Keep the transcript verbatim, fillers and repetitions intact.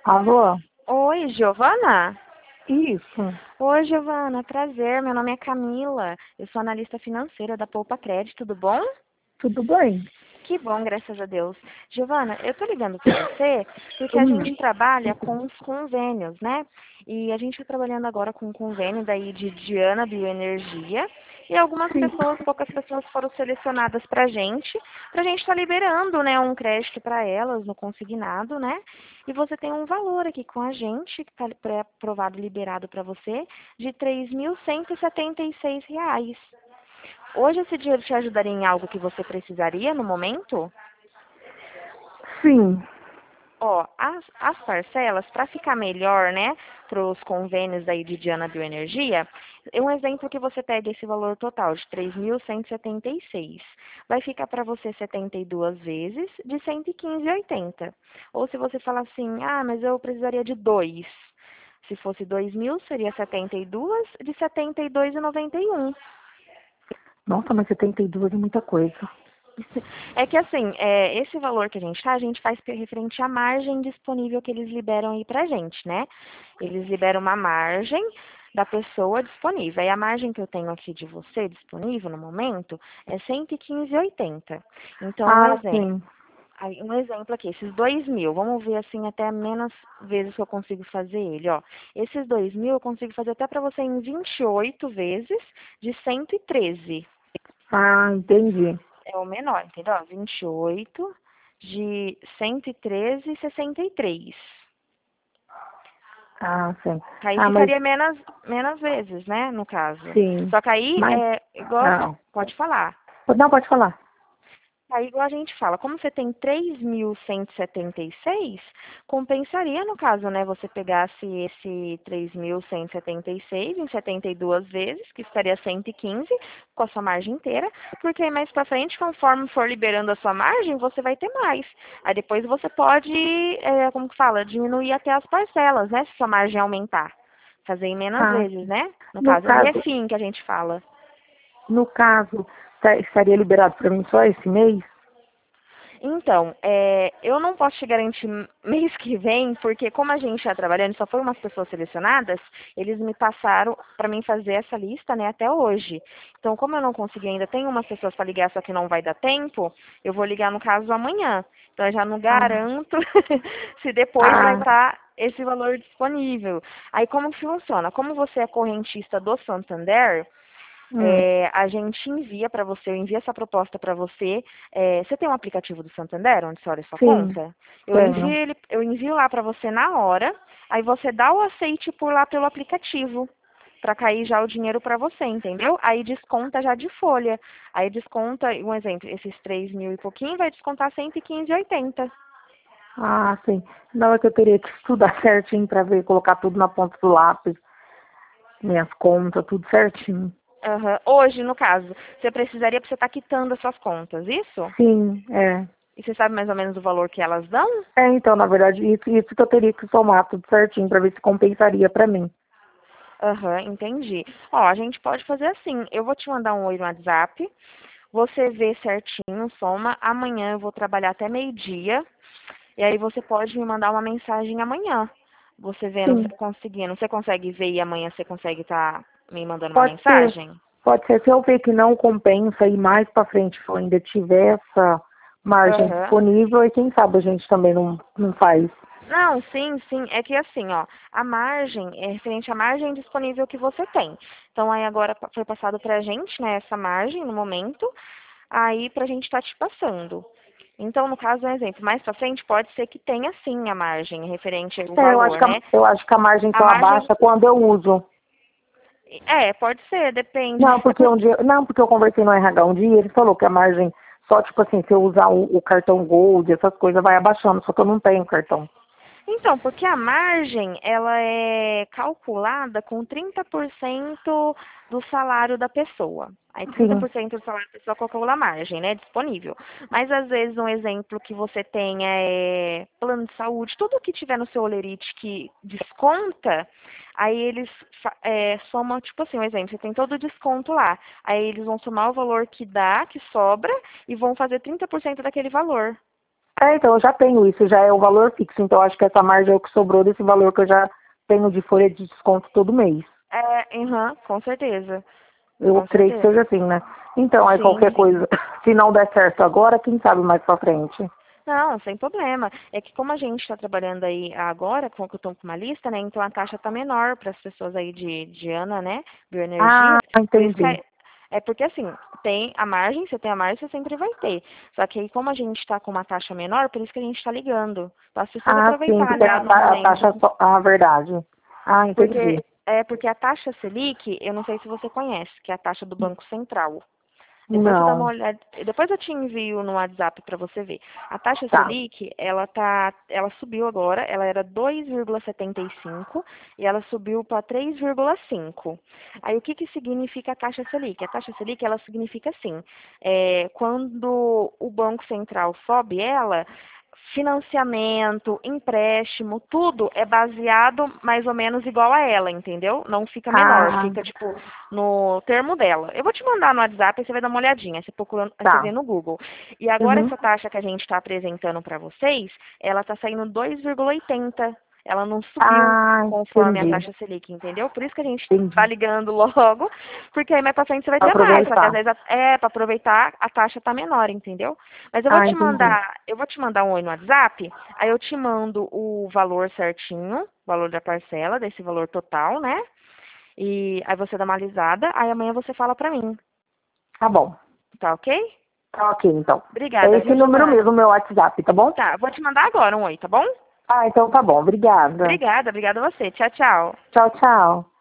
Alô? Oi, Giovana? Isso. Oi, Giovana, prazer. Meu nome é Camila. Eu sou analista financeira da Poupa Crédito, tudo bom? Tudo bem? Que bom, graças a Deus. Giovana, eu tô ligando para você porque a Hum, gente trabalha com os convênios, né? E a gente está trabalhando agora com um convênio daí de Diana Bioenergia e algumas sim. pessoas, poucas pessoas foram selecionadas para a gente, para a gente estar liberando, né, um crédito para elas no consignado, né? E você tem um valor aqui com a gente, que está pré-aprovado, liberado para você, de três mil cento e setenta e seis reais. Hoje esse dinheiro te ajudaria em algo que você precisaria no momento? Sim. Ó, as, as parcelas, para ficar melhor, né, para os convênios aí de Diana Bioenergia, é um exemplo que você pega esse valor total de três mil cento e setenta e seis. Vai ficar para você setenta e duas vezes de cento e quinze e oitenta. Ou se você falar assim, ah, mas eu precisaria de dois. Se fosse dois mil, seria setenta e duas de setenta e dois e noventa e um. Nossa, mas setenta e duas é muita coisa. É que assim, é, esse valor que a gente tá, a gente faz referente à margem disponível que eles liberam aí pra gente, né? Eles liberam uma margem da pessoa disponível. E a margem que eu tenho aqui de você disponível no momento é cento e quinze e oitenta. Então, um Ah, exemplo. sim. Aí, um exemplo aqui, esses dois mil, vamos ver assim até menos vezes que eu consigo fazer ele, ó. Esses dois mil eu consigo fazer até para você em vinte e oito vezes de cento e treze. Ah, entendi. É o menor, entendeu? Ó, vinte e oito de cento e treze e sessenta e três. Ah, sim. Aí Ah, mas ficaria menos, menos vezes, né, no caso. sim. Só que aí, Mas, é igual, ah, pode falar. não, pode falar. Aí, igual a gente fala, como você tem três mil cento e setenta e seis, compensaria, no caso, né, você pegasse esse três mil cento e setenta e seis em setenta e duas vezes, que estaria cento e quinze, com a sua margem inteira, porque aí mais pra frente, conforme for liberando a sua margem, você vai ter mais. Aí depois você pode, é, como que fala, diminuir até as parcelas, né, se sua margem aumentar. Fazer em menos Ah, vezes, né? No no caso, o caso, refim que a gente fala. no caso, tá- estaria liberado para mim só esse mês? Então, é, eu não posso te garantir mês que vem, porque como a gente está trabalhando, só foram umas pessoas selecionadas, eles me passaram para mim fazer essa lista, né, até hoje. Então, como eu não consegui ainda, tem umas pessoas para ligar, só que não vai dar tempo, eu vou ligar no caso amanhã. Então, eu já não Ah, garanto se depois vai ah, estar esse valor disponível. Aí, como que funciona? Como você é correntista do Santander, hum, é, a gente envia para você, eu envio essa proposta para você. É, você tem um aplicativo do Santander onde você olha sua sim, conta? Eu envio tenho. ele, eu envio lá para você na hora, aí você dá o aceite por lá pelo aplicativo, para cair já o dinheiro para você, entendeu? Aí desconta já de folha. Aí desconta, um exemplo, esses três mil e pouquinho vai descontar cento e quinze e oitenta. Ah, sim. Não, é que eu teria que estudar certinho para ver, colocar tudo na ponta do lápis, minhas contas, tudo certinho. Aham. Hoje, no caso, você precisaria para você estar quitando as suas contas, isso? Sim, é. E você sabe mais ou menos o valor que elas dão? É, então, na verdade, isso, isso que eu teria que somar tudo certinho para ver se compensaria para mim. Aham, entendi. Ó, a gente pode fazer assim. Eu vou te mandar um oi no WhatsApp. Você vê certinho, soma. Amanhã eu vou trabalhar até meio-dia. E aí você pode me mandar uma mensagem amanhã. Você vendo, Sim, você conseguindo. Você consegue ver e amanhã você consegue estar me mandando uma pode ser. mensagem? Pode ser. Se eu ver que não compensa e mais para frente se eu ainda tiver essa margem Aham. disponível, e quem sabe a gente também não, não faz. Não, sim, sim. É que assim, ó, a margem é referente à margem disponível que você tem. Então aí agora pa- foi passado pra gente, né, essa margem no momento, aí pra gente estar te passando. Então, no caso, um exemplo, mais pra frente pode ser que tenha sim a margem referente ao É, eu acho valor, que a, né? eu acho que a margem A só margem, abaixa quando eu uso. é, pode ser, depende. Não, É porque por, um dia, não, porque eu conversei no R H um dia, ele falou que a margem, só tipo assim, se eu usar o, o cartão Gold, essas coisas, vai abaixando, só que eu não tenho cartão. Então, porque a margem, ela é calculada com trinta por cento do salário da pessoa. Aí trinta Sim, por cento do salário da pessoa calcula a margem, né, disponível. Mas às vezes um exemplo que você tenha é plano de saúde, tudo que tiver no seu olerite que desconta, aí eles fa- é, somam, tipo assim, um exemplo, você tem todo o desconto lá. Aí eles vão somar o valor que dá, que sobra, e vão fazer trinta por cento daquele valor. É, então eu já tenho isso, já é o valor fixo, então acho que essa margem é o que sobrou desse valor que eu já tenho de folha de desconto todo mês. É, uhum, com certeza. Eu Com creio que seja certeza. assim, né? Então, aí Sim, qualquer sim. coisa, se não der certo agora, quem sabe mais pra frente. Não, sem problema. É que como a gente está trabalhando aí agora, com que eu estou com uma lista, né? Então a taxa está menor para as pessoas aí de, de Ana, né? Ah, Bioenergia. Por isso que entendi. é, é porque assim, tem a margem, você tem a margem, você sempre vai ter. Só que aí como a gente está com uma taxa menor, por isso que a gente está ligando. Para as pessoas Ah, sim, aproveitarem porque lá a, no ta- a momento. taxa só. Ah, verdade. Ah, entendi. Porque é porque a taxa Selic, eu não sei se você conhece, que é a taxa do Banco Central. Depois você dá uma Não. olhada, depois eu te envio no WhatsApp para você ver. A taxa Tá. Selic, ela tá, ela subiu agora, ela era dois vírgula setenta e cinco e ela subiu para três vírgula cinco. Aí o que que significa a taxa Selic? A taxa Selic, ela significa assim, é, quando o Banco Central sobe ela, financiamento, empréstimo, tudo é baseado mais ou menos igual a ela, entendeu? Não fica menor, Ah, fica tipo no termo dela. Eu vou te mandar no WhatsApp, aí você vai dar uma olhadinha, você procurando, aí você vê tá. no Google. E agora Uhum. essa taxa que a gente está apresentando para vocês, ela está saindo dois vírgula oitenta. Ela não subiu Ah, conforme a entendi. taxa Selic, entendeu? Por isso que a gente está Entendi. ligando logo, porque aí mais para frente você vai Pra ter mais, só que às aproveitar. vezes a- é para aproveitar a taxa tá menor, entendeu? Mas eu vou Ah, te entendi. mandar, eu vou te mandar um oi no WhatsApp, aí eu te mando o valor certinho, o valor da parcela, desse valor total, né? E aí você dá uma alisada, aí amanhã você fala pra mim, Tá bom. tá ok? Tá ok, então. É Obrigada, esse viu, número Giovana? mesmo, meu WhatsApp, tá bom? Tá, vou te mandar agora um oi, tá bom? Ah, então tá bom. Obrigada. Obrigada, obrigada a você. Tchau, tchau. Tchau, tchau.